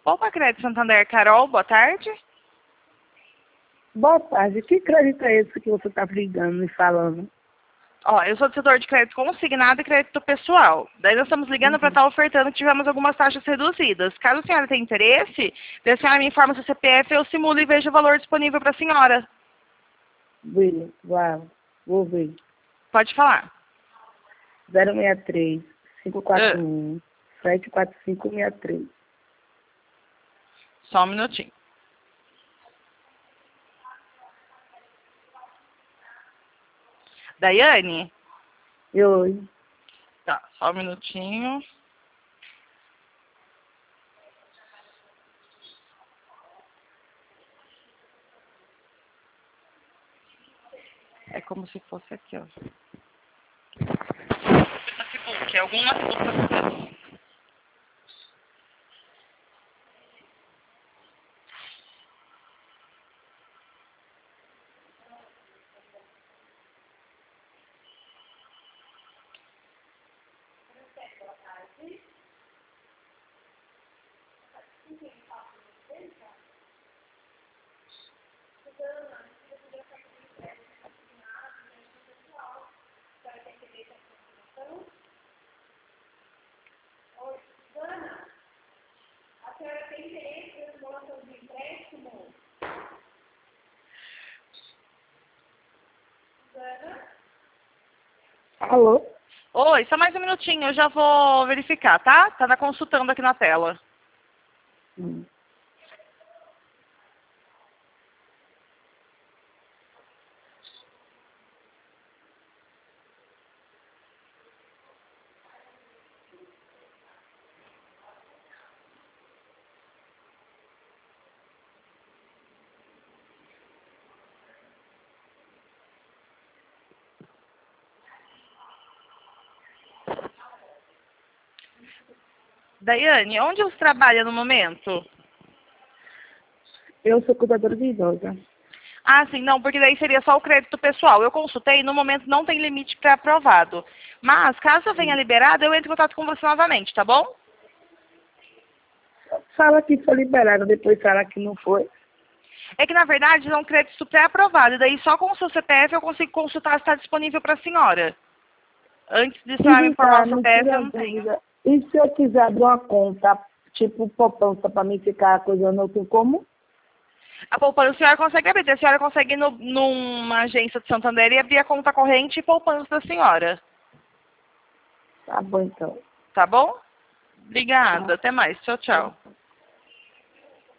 Poupa Crédito Santander, Carol, boa tarde. Boa tarde. Que crédito é esse que você está ligando e falando? Ó, eu sou do setor de crédito consignado e crédito pessoal. Daí nós estamos ligando para estar ofertando que tivemos algumas taxas reduzidas. Caso a senhora tenha interesse, a senhora me informa seu CPF, eu simulo e vejo o valor disponível para a senhora. William, vou ver. Pode falar. 063 541 74563. Só um minutinho. Daiane? Oi. Tá, só um minutinho. É como se fosse aqui, ó. Facebook, alguma coisa. Alô? Oi, só mais um minutinho, eu já vou verificar, tá? Tá consultando aqui na tela. Daiane, onde você trabalha no momento? Eu sou cuidadora de idosa. Ah, sim, não, porque daí seria só o crédito pessoal. Eu consultei, no momento não tem limite para aprovado. Mas, caso venha liberado, eu entro em contato com você novamente, tá bom? Fala que foi liberado, depois fala que não foi. É que, na verdade, é um crédito pré-aprovado. E daí, só com o seu CPF, eu consigo consultar se está disponível para a senhora. Antes de senhora me informar o Me CPF, tira eu a não tenho. dúvida. E se eu quiser abrir uma conta, tipo poupança, para mim ficar coisando, eu tenho como? A poupança, a senhora consegue abrir. A senhora consegue ir numa agência de Santander e abrir a conta corrente e poupança da senhora. Tá bom, então. Tá bom? Obrigada. Até mais. Tchau, tchau.